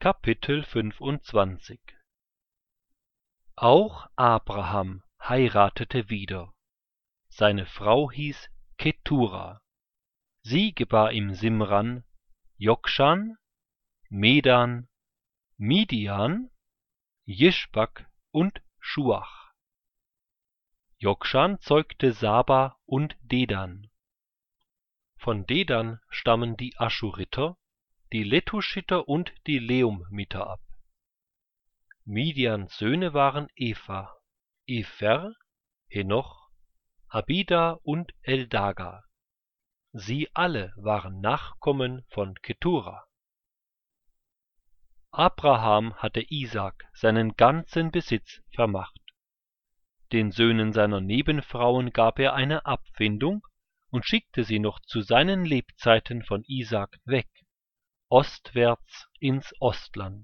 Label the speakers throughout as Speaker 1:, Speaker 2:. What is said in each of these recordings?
Speaker 1: Kapitel 25. Auch Abraham heiratete wieder. Seine Frau hieß Ketura. Sie gebar ihm Simran, Jokshan, Medan, Midian, Jischbak und Schuach. Jokshan zeugte Saba und Dedan. Von Dedan stammen die Aschuriter, die Letuschiter und die Leumiter ab. Midians Söhne waren Epha, Epher, Henoch, Abida und Eldaga. Sie alle waren Nachkommen von Ketura. Abraham hatte Isaak seinen ganzen Besitz vermacht. Den Söhnen seiner Nebenfrauen gab er eine Abfindung und schickte sie noch zu seinen Lebzeiten von Isaak weg, ostwärts ins Ostland.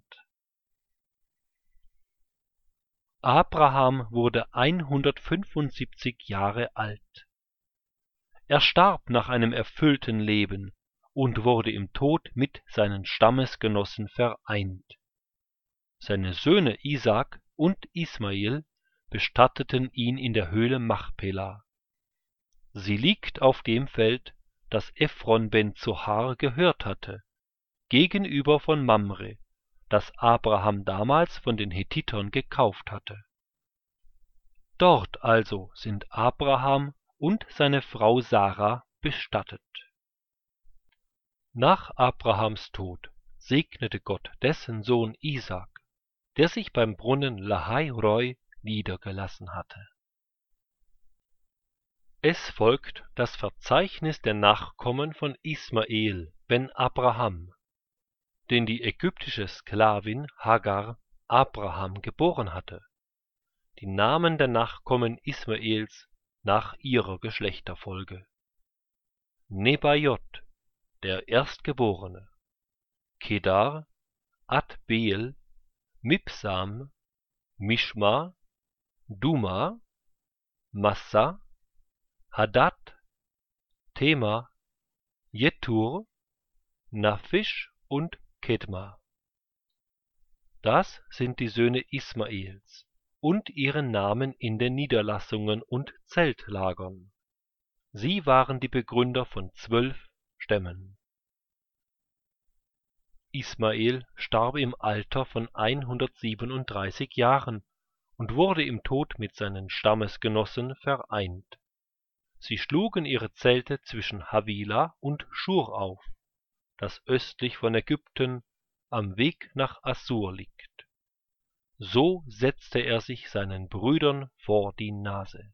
Speaker 1: Abraham wurde 175 Jahre alt. Er starb nach einem erfüllten Leben und wurde im Tod mit seinen Stammesgenossen vereint. Seine Söhne Isaak und Ismael bestatteten ihn in der Höhle Machpelah. Sie liegt auf dem Feld, das Ephron ben Zohar gehört hatte, gegenüber von Mamre, das Abraham damals von den Hethitern gekauft hatte. Dort also sind Abraham und seine Frau Sarah bestattet. Nach Abrahams Tod segnete Gott dessen Sohn Isaak, der sich beim Brunnen Lahai-Roi niedergelassen hatte. Es folgt das Verzeichnis der Nachkommen von Ismael ben Abraham, den die ägyptische Sklavin Hagar Abraham geboren hatte. Die Namen der Nachkommen Ismaels nach ihrer Geschlechterfolge: Nebajot, der Erstgeborene, Kedar, Adbeel, Mibsam, Mishma, Duma, Massa, Hadad, Tema, Jetur, Naphish und Kedma. Das sind die Söhne Ismaels und ihre Namen in den Niederlassungen und Zeltlagern. Sie waren die Begründer von 12 Stämmen. Ismael starb im Alter von 137 Jahren und wurde im Tod mit seinen Stammesgenossen vereint. Sie schlugen ihre Zelte zwischen Havila und Schur auf, das östlich von Ägypten am Weg nach Assur liegt. So setzte er sich seinen Brüdern vor die Nase.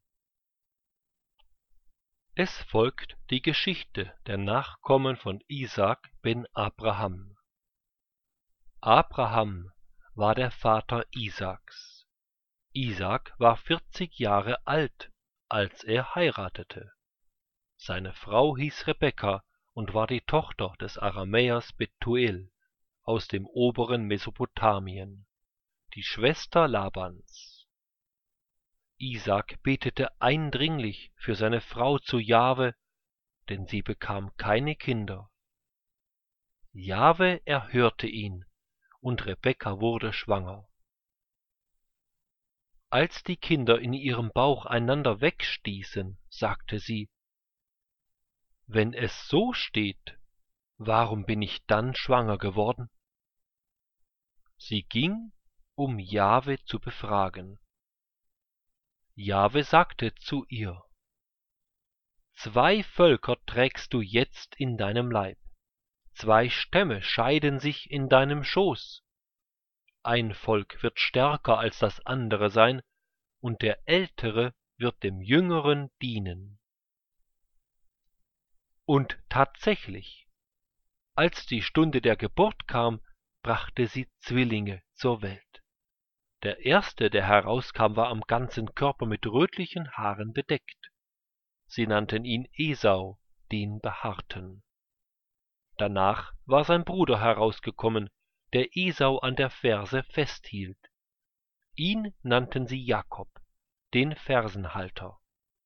Speaker 1: Es folgt die Geschichte der Nachkommen von Isaak ben Abraham. Abraham war der Vater Isaaks. Isaak war 40 Jahre alt, als er heiratete. Seine Frau hieß Rebekka und war die Tochter des Aramäers Bethuel aus dem oberen Mesopotamien, die Schwester Labans. Isaak betete eindringlich für seine Frau zu Jahwe, denn sie bekam keine Kinder. Jahwe erhörte ihn, und Rebekka wurde schwanger. Als die Kinder in ihrem Bauch einander wegstießen, sagte sie: Wenn es so steht, warum bin ich dann schwanger geworden? Sie ging, um Jahwe zu befragen. Jahwe sagte zu ihr: 2 Völker trägst du jetzt in deinem Leib, 2 Stämme scheiden sich in deinem Schoß. Ein Volk wird stärker als das andere sein, und der Ältere wird dem Jüngeren dienen. Und tatsächlich, als die Stunde der Geburt kam, brachte sie Zwillinge zur Welt. Der erste, der herauskam, war am ganzen Körper mit rötlichen Haaren bedeckt. Sie nannten ihn Esau, den Behaarten. Danach war sein Bruder herausgekommen, der Esau an der Ferse festhielt. Ihn nannten sie Jakob, den Fersenhalter.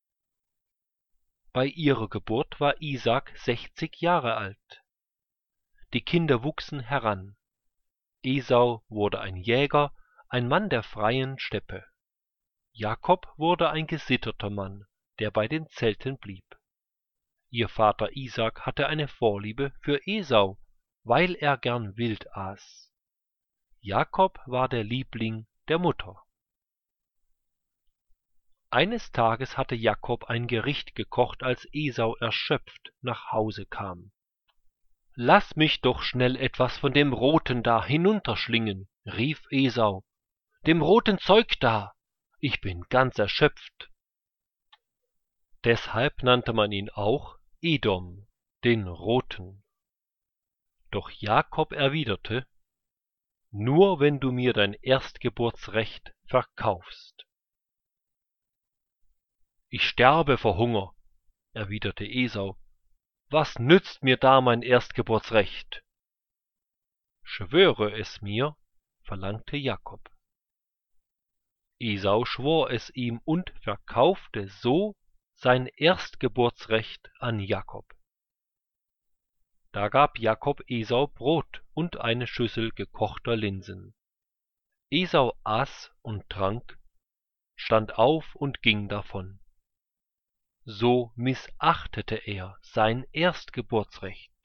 Speaker 1: Bei ihrer Geburt war Isaak 60 Jahre alt. Die Kinder wuchsen heran. Esau wurde ein Jäger, ein Mann der freien Steppe. Jakob wurde ein gesitterter Mann, der bei den Zelten blieb. Ihr Vater Isaak hatte eine Vorliebe für Esau, weil er gern Wild aß. Jakob war der Liebling der Mutter. Eines Tages hatte Jakob ein Gericht gekocht, als Esau erschöpft nach Hause kam. »Lass mich doch schnell etwas von dem Roten da hinunterschlingen«, rief Esau, »dem roten Zeug da, ich bin ganz erschöpft.« Deshalb nannte man ihn auch Edom, den Roten. Doch Jakob erwiderte: »Nur wenn du mir dein Erstgeburtsrecht verkaufst.« »Ich sterbe vor Hunger«, erwiderte Esau, »was nützt mir da mein Erstgeburtsrecht?« »Schwöre es mir«, verlangte Jakob. Esau schwor es ihm und verkaufte so sein Erstgeburtsrecht an Jakob. Da gab Jakob Esau Brot und eine Schüssel gekochter Linsen. Esau aß und trank, stand auf und ging davon. So missachtete er sein Erstgeburtsrecht.